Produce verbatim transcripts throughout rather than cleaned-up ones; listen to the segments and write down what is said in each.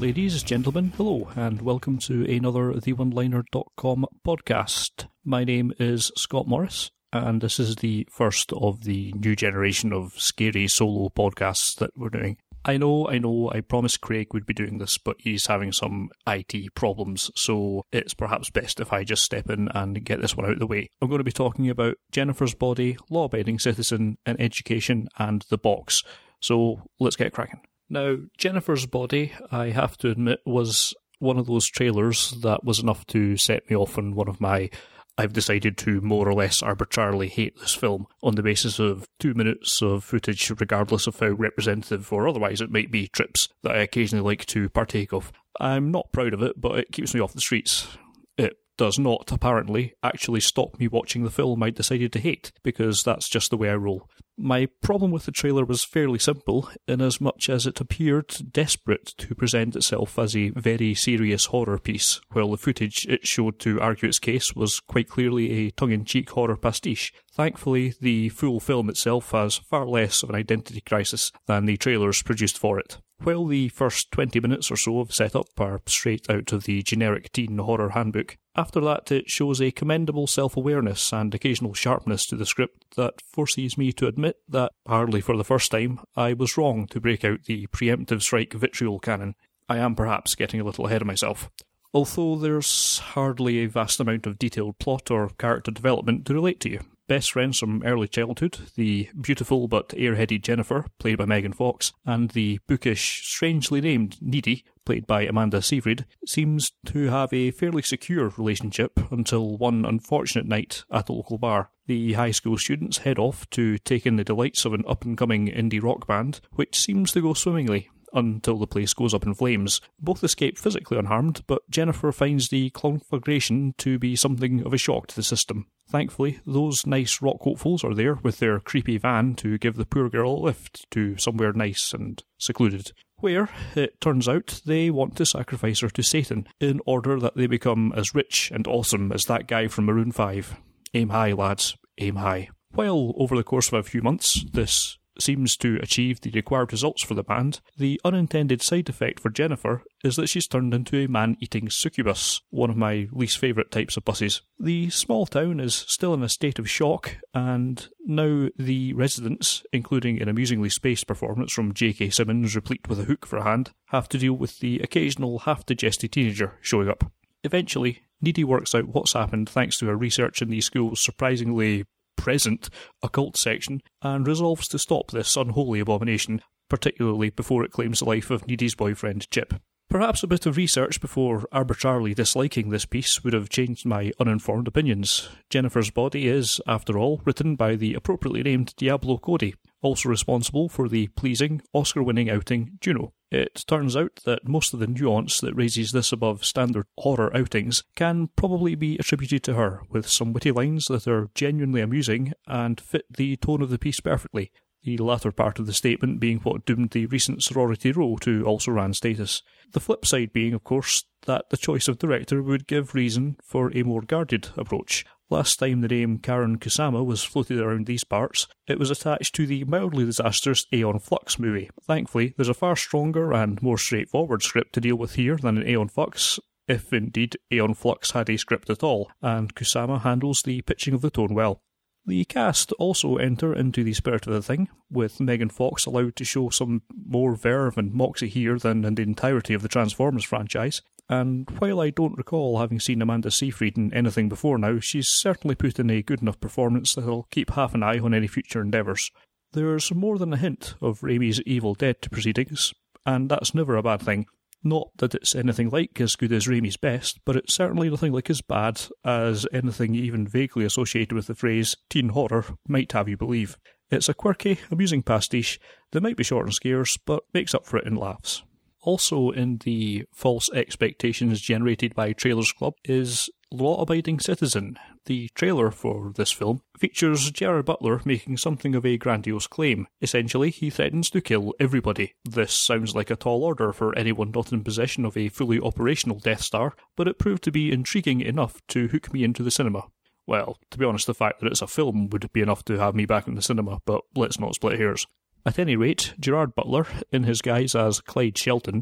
Ladies, gentlemen, hello, and welcome to another the one liner dot com podcast. My name is Scott Morris, and this is the first of the new generation of scary solo podcasts that we're doing. I know, I know, I promised Craig would be doing this, but he's having some I T problems, so it's perhaps best if I just step in and get this one out of the way. I'm going to be talking about Jennifer's Body, Law-Abiding Citizen, and Education, and The Box. So let's get cracking. Now, Jennifer's Body, I have to admit, was one of those trailers that was enough to set me off on one of my I've decided to more or less arbitrarily hate this film on the basis of two minutes of footage, regardless of how representative or otherwise it might be trips that I occasionally like to partake of. I'm not proud of it, but it keeps me off the streets. It does not, apparently, actually stop me watching the film I decided to hate, because that's just the way I roll. My problem with the trailer was fairly simple, inasmuch as it appeared desperate to present itself as a very serious horror piece, while the footage it showed to argue its case was quite clearly a tongue-in-cheek horror pastiche. Thankfully, the full film itself has far less of an identity crisis than the trailers produced for it. While the first twenty minutes or so of setup are straight out of the generic teen horror handbook, after that it shows a commendable self-awareness and occasional sharpness to the script that forces me to admit that, hardly for the first time, I was wrong to break out the preemptive strike vitriol cannon. I am perhaps getting a little ahead of myself. Although there's hardly a vast amount of detailed plot or character development to relate to you. Best friends from early childhood, the beautiful but airheaded Jennifer, played by Megan Fox, and the bookish, strangely named Needy, played by Amanda Seyfried, seems to have a fairly secure relationship until one unfortunate night at a local bar. The high school students head off to take in the delights of an up-and-coming indie rock band, which seems to go swimmingly, until the place goes up in flames. Both escape physically unharmed, but Jennifer finds the conflagration to be something of a shock to the system. Thankfully, those nice rock hopefuls are there with their creepy van to give the poor girl a lift to somewhere nice and secluded, where, it turns out, they want to sacrifice her to Satan in order that they become as rich and awesome as that guy from Maroon five. Aim high, lads, aim high. While, over the course of a few months, this seems to achieve the required results for the band, the unintended side effect for Jennifer is that she's turned into a man-eating succubus, one of my least favourite types of buses. The small town is still in a state of shock, and now the residents, including an amusingly spaced performance from J K Simmons replete with a hook for a hand, have to deal with the occasional half-digested teenager showing up. Eventually, Needy works out what's happened thanks to her research in the school's surprisingly present occult section, and resolves to stop this unholy abomination, particularly before it claims the life of Needy's boyfriend Chip. Perhaps a bit of research before arbitrarily disliking this piece would have changed my uninformed opinions. Jennifer's Body is, after all, written by the appropriately named Diablo Cody, also responsible for the pleasing, Oscar-winning outing Juno. It turns out that most of the nuance that raises this above standard horror outings can probably be attributed to her, with some witty lines that are genuinely amusing and fit the tone of the piece perfectly, the latter part of the statement being what doomed the recent Sorority Row to also-ran status. The flip side being, of course, that the choice of director would give reason for a more guarded approach. Last time the name Karen Kusama was floated around these parts, it was attached to the mildly disastrous Aeon Flux movie. Thankfully, there's a far stronger and more straightforward script to deal with here than in Aeon Flux, if indeed Aeon Flux had a script at all, and Kusama handles the pitching of the tone well. The cast also enter into the spirit of the thing, with Megan Fox allowed to show some more verve and moxie here than in the entirety of the Transformers franchise. And while I don't recall having seen Amanda Seyfried in anything before now, she's certainly put in a good enough performance that I'll keep half an eye on any future endeavours. There's more than a hint of Raimi's Evil Dead proceedings, and that's never a bad thing. Not that it's anything like as good as Raimi's best, but it's certainly nothing like as bad as anything even vaguely associated with the phrase teen horror might have you believe. It's a quirky, amusing pastiche that might be short and scarce, but makes up for it in laughs. Also in the false expectations generated by Trailers Club is Law-Abiding Citizen. The trailer for this film features Gerard Butler making something of a grandiose claim. Essentially, he threatens to kill everybody. This sounds like a tall order for anyone not in possession of a fully operational Death Star, but it proved to be intriguing enough to hook me into the cinema. Well, to be honest, the fact that it's a film would be enough to have me back in the cinema, but let's not split hairs. At any rate, Gerard Butler, in his guise as Clyde Shelton,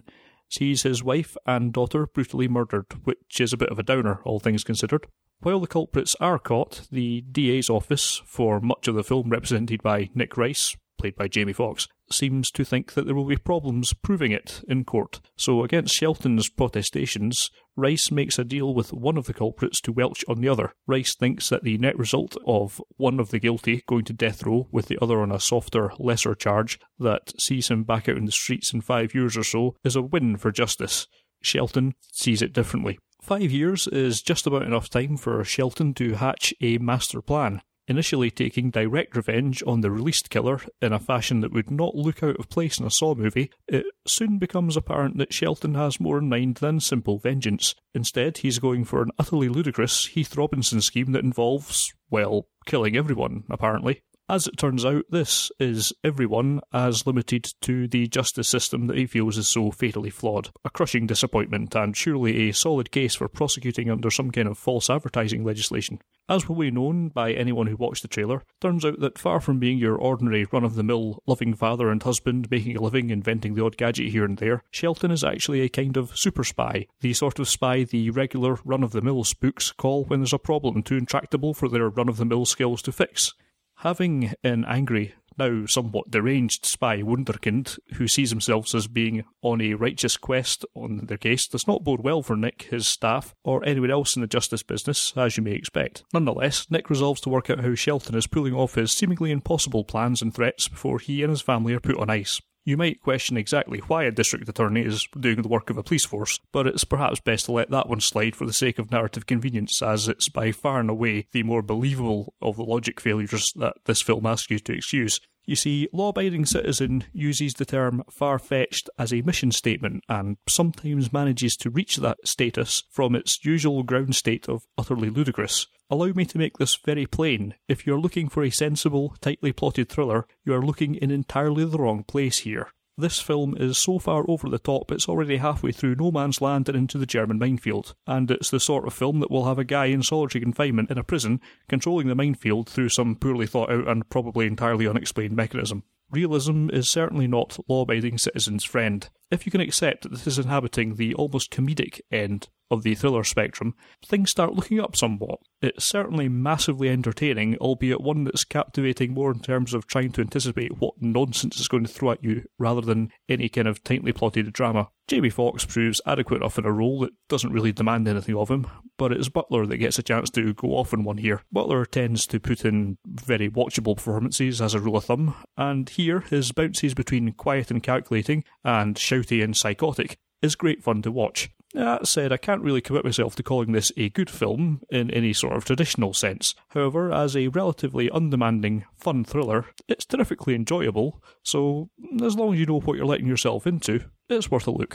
sees his wife and daughter brutally murdered, which is a bit of a downer, all things considered. While the culprits are caught, the D A's office, for much of the film represented by Nick Rice, played by Jamie Foxx, seems to think that there will be problems proving it in court. So against Shelton's protestations, Rice makes a deal with one of the culprits to Welch on the other. Rice thinks that the net result of one of the guilty going to death row with the other on a softer, lesser charge that sees him back out in the streets in five years or so is a win for justice. Shelton sees it differently. Five years is just about enough time for Shelton to hatch a master plan. Initially taking direct revenge on the released killer in a fashion that would not look out of place in a Saw movie, it soon becomes apparent that Shelton has more in mind than simple vengeance. Instead, he's going for an utterly ludicrous Heath Robinson scheme that involves, well, killing everyone, apparently. As it turns out, this is everyone as limited to the justice system that he feels is so fatally flawed. A crushing disappointment, and surely a solid case for prosecuting under some kind of false advertising legislation. As will be known by anyone who watched the trailer, turns out that far from being your ordinary run-of-the-mill loving father and husband making a living inventing the odd gadget here and there, Shelton is actually a kind of super spy, the sort of spy the regular run-of-the-mill spooks call when there's a problem too intractable for their run-of-the-mill skills to fix. Having an angry, now somewhat deranged spy wunderkind who sees himself as being on a righteous quest on their case does not bode well for Nick, his staff, or anyone else in the justice business, as you may expect. Nonetheless, Nick resolves to work out how Shelton is pulling off his seemingly impossible plans and threats before he and his family are put on ice. You might question exactly why a district attorney is doing the work of a police force, but it's perhaps best to let that one slide for the sake of narrative convenience, as it's by far and away the more believable of the logic failures that this film asks you to excuse. You see, law-abiding citizen uses the term far-fetched as a mission statement and sometimes manages to reach that status from its usual ground state of utterly ludicrous. Allow me to make this very plain. If you're looking for a sensible, tightly plotted thriller, you are looking in entirely the wrong place here. This film is so far over the top it's already halfway through no man's land and into the German minefield, and it's the sort of film that will have a guy in solitary confinement in a prison controlling the minefield through some poorly thought out and probably entirely unexplained mechanism. Realism is certainly not law-abiding citizen's friend. If you can accept that this is inhabiting the almost comedic end of the thriller spectrum, things start looking up somewhat. It's certainly massively entertaining, albeit one that's captivating more in terms of trying to anticipate what nonsense it's going to throw at you, rather than any kind of tightly plotted drama. Jamie Foxx proves adequate enough in a role that doesn't really demand anything of him, but it's Butler that gets a chance to go off in one here. Butler tends to put in very watchable performances as a rule of thumb, and here his bounces between quiet and calculating and shouty and psychotic is great fun to watch. That said, I can't really commit myself to calling this a good film in any sort of traditional sense. However, as a relatively undemanding, fun thriller, it's terrifically enjoyable, so as long as you know what you're letting yourself into, it's worth a look.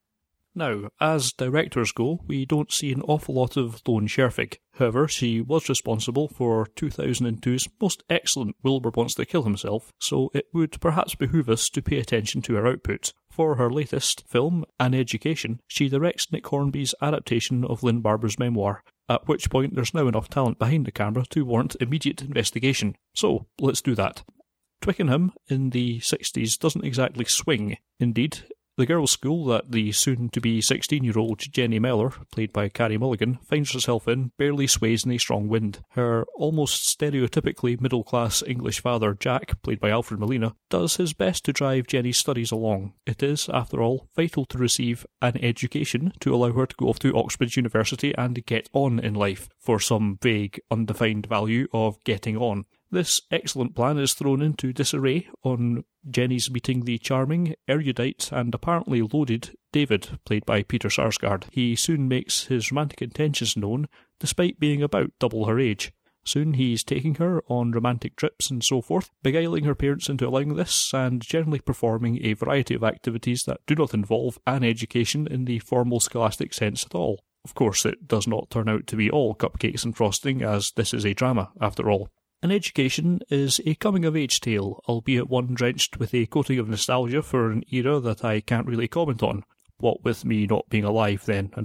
Now, as directors go, we don't see an awful lot of Lone Scherfig. However, she was responsible for two thousand two's most excellent Wilbur Wants to Kill Himself, so it would perhaps behoove us to pay attention to her output. For her latest film, An Education, she directs Nick Hornby's adaptation of Lynn Barber's memoir, at which point there's now enough talent behind the camera to warrant immediate investigation. So, let's do that. Twickenham in the sixties doesn't exactly swing. Indeed, the girls' school that the soon-to-be sixteen-year-old Jenny Mellor, played by Carey Mulligan, finds herself in barely sways in a strong wind. Her almost stereotypically middle-class English father, Jack, played by Alfred Molina, does his best to drive Jenny's studies along. It is, after all, vital to receive an education to allow her to go off to Oxbridge University and get on in life, for some vague, undefined value of getting on. This excellent plan is thrown into disarray on Jenny's meeting the charming, erudite, and apparently loaded David, played by Peter Sarsgaard. He soon makes his romantic intentions known, despite being about double her age. Soon he's taking her on romantic trips and so forth, beguiling her parents into allowing this, and generally performing a variety of activities that do not involve an education in the formal scholastic sense at all. Of course, it does not turn out to be all cupcakes and frosting, as this is a drama, after all. An Education is a coming-of-age tale, albeit one drenched with a coating of nostalgia for an era that I can't really comment on, what with me not being alive then and all.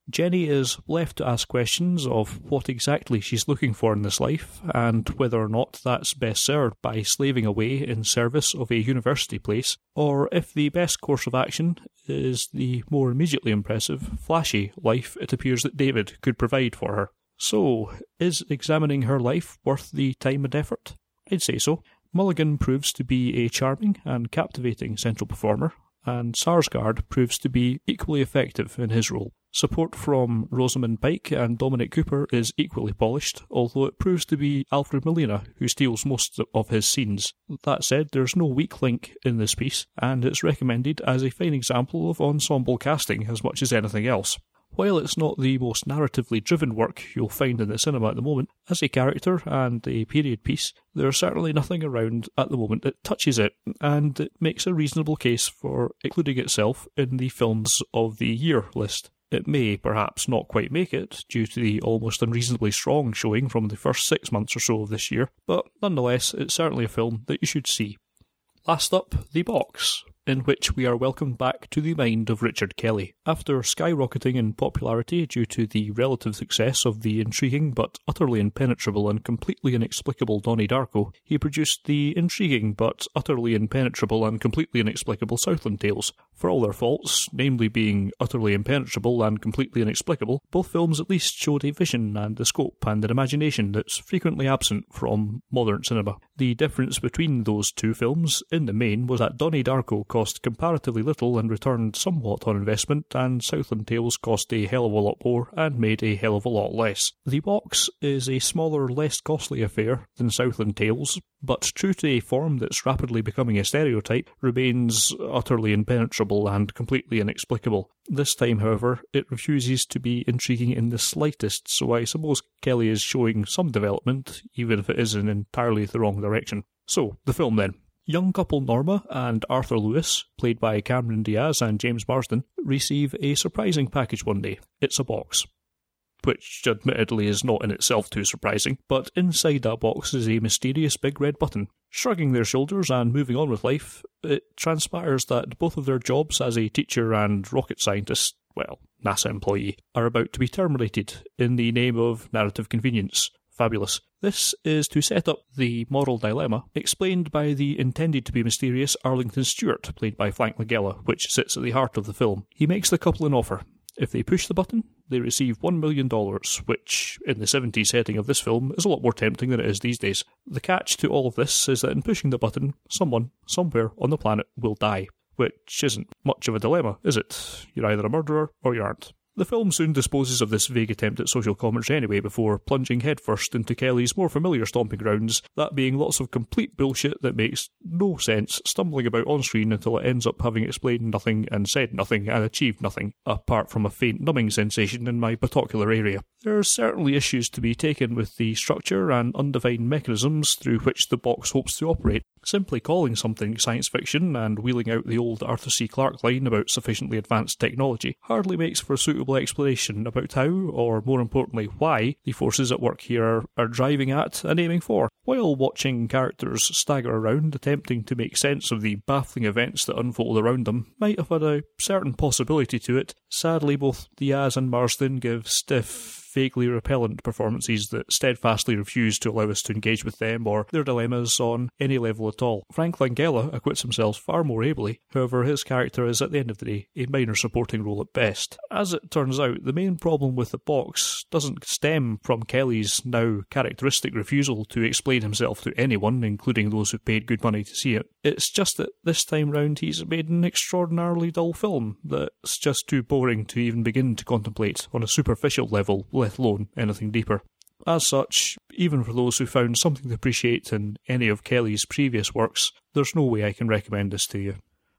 Jenny is left to ask questions of what exactly she's looking for in this life, and whether or not that's best served by slaving away in service of a university place, or if the best course of action is the more immediately impressive, flashy life it appears that David could provide for her. So, is examining her life worth the time and effort? I'd say so. Mulligan proves to be a charming and captivating central performer, and Sarsgaard proves to be equally effective in his role. Support from Rosamund Pike and Dominic Cooper is equally polished, although it proves to be Alfred Molina who steals most of his scenes. That said, there's no weak link in this piece, and it's recommended as a fine example of ensemble casting as much as anything else. While it's not the most narratively driven work you'll find in the cinema at the moment, as a character and a period piece, there's certainly nothing around at the moment that touches it, and it makes a reasonable case for including itself in the Films of the Year list. It may perhaps not quite make it, due to the almost unreasonably strong showing from the first six months or so of this year, but nonetheless, it's certainly a film that you should see. Last up, The Box, in which we are welcomed back to the mind of Richard Kelly. After skyrocketing in popularity due to the relative success of the intriguing but utterly impenetrable and completely inexplicable Donnie Darko, he produced the intriguing but utterly impenetrable and completely inexplicable Southland Tales. For all their faults, namely being utterly impenetrable and completely inexplicable, both films at least showed a vision and a scope and an imagination that's frequently absent from modern cinema. The difference between those two films, in the main, was that Donnie Darko cost comparatively little and returned somewhat on investment, and Southland Tales cost a hell of a lot more and made a hell of a lot less. The Box is a smaller, less costly affair than Southland Tales, but true to a form that's rapidly becoming a stereotype, remains utterly impenetrable and completely inexplicable. This time, however, it refuses to be intriguing in the slightest, so I suppose Kelly is showing some development, even if it is in entirely the wrong direction. So, the film then. Young couple Norma and Arthur Lewis, played by Cameron Diaz and James Marsden, receive a surprising package one day. It's a box. Which, admittedly, is not in itself too surprising, but inside that box is a mysterious big red button. Shrugging their shoulders and moving on with life, it transpires that both of their jobs as a teacher and rocket scientist, well, NASA employee, are about to be terminated in the name of narrative convenience. Fabulous. This is to set up the moral dilemma, explained by the intended-to-be mysterious Arlington Stewart, played by Frank Langella, which sits at the heart of the film. He makes the couple an offer. If they push the button, they receive one million dollars, which, in the seventies setting of this film, is a lot more tempting than it is these days. The catch to all of this is that in pushing the button, someone, somewhere on the planet, will die. Which isn't much of a dilemma, is it? You're either a murderer, or you aren't. The film soon disposes of this vague attempt at social commentary anyway before plunging headfirst into Kelly's more familiar stomping grounds, that being lots of complete bullshit that makes no sense, stumbling about on screen until it ends up having explained nothing and said nothing and achieved nothing, apart from a faint numbing sensation in my binocular area. There are certainly issues to be taken with the structure and undefined mechanisms through which the box hopes to operate. Simply calling something science fiction and wheeling out the old Arthur C. Clarke line about sufficiently advanced technology hardly makes for a suitable explanation about how, or more importantly why, the forces at work here are, are driving at and aiming for. While watching characters stagger around attempting to make sense of the baffling events that unfold around them might have had a certain possibility to it, sadly both Diaz and Marsden give stiff, vaguely repellent performances that steadfastly refuse to allow us to engage with them or their dilemmas on any level at all. Frank Langella acquits himself far more ably, however his character is at the end of the day a minor supporting role at best. As it turns out, the main problem with the box doesn't stem from Kelly's now characteristic refusal to explain himself to anyone, including those who paid good money to see it. It's just that this time round he's made an extraordinarily dull film that's just too boring to even begin to contemplate on a superficial level, let alone anything deeper. As such, even for those who found something to appreciate in any of Kelly's previous works, there's no way I can recommend this to you.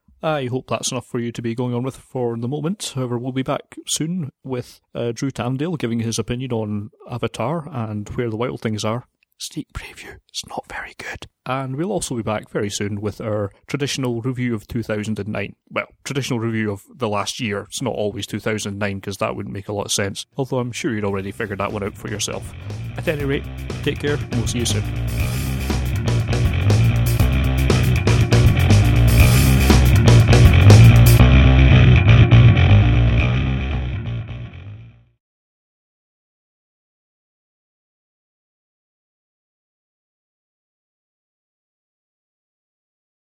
I hope that's enough for you to be going on with for the moment. However, we'll be back soon with uh, Drew Tamdale giving his opinion on Avatar and Where the Wild Things Are. Sneak preview, it's not very good. And we'll also be back very soon with our traditional review of two thousand nine. Well, traditional review of the last year. It's not always two thousand nine because that wouldn't make a lot of sense. Although I'm sure you'd already figured that one out for yourself. At any rate, take care and we'll see you soon.